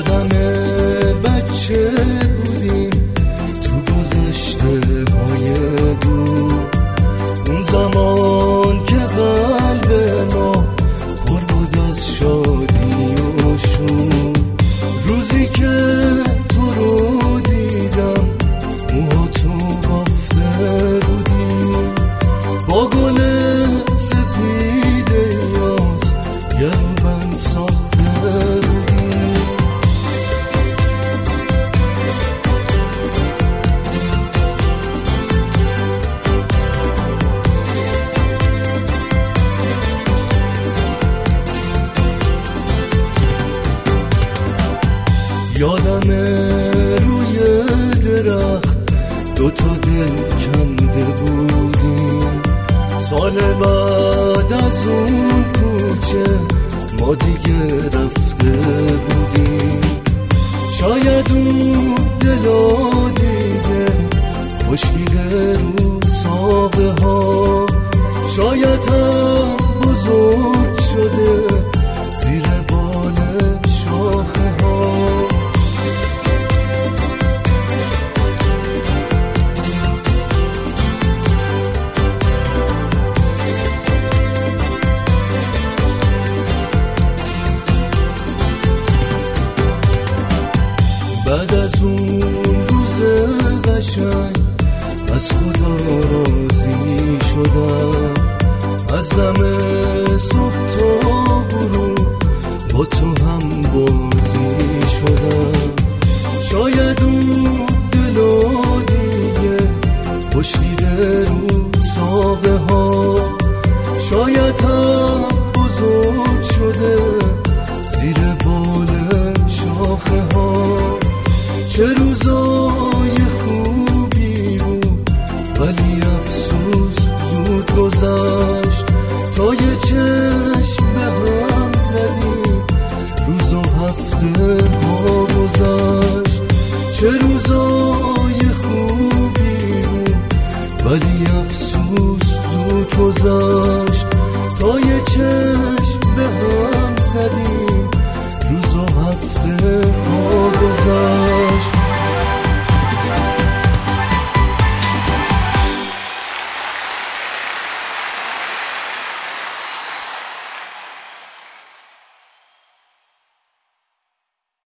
یادم بچه بودیم تو گذشته های دور، اون زمان که قلب ما پر بود از شادی و شور. روزی که تو رو دیدم موهاتو بافته بودی، با گل سپید یاس یه روبند ساخته بودی. یادمه روی درخت دوتا دل کنده بودیم، سال بعد از اون کوچه ما دیگه رفته بودیم. شاید اون دلا دیگه خشکیده رو ساقه ها، شاید هم بزرگ شده زیر بال شاخه ها. بعد از اون روز قشنگ از خدا راضی شدم، از دم صبح تا غروب با تو هم بازی شدم. شاید اون دلا دیگه خشکیده رو ساقه ها، شاید هم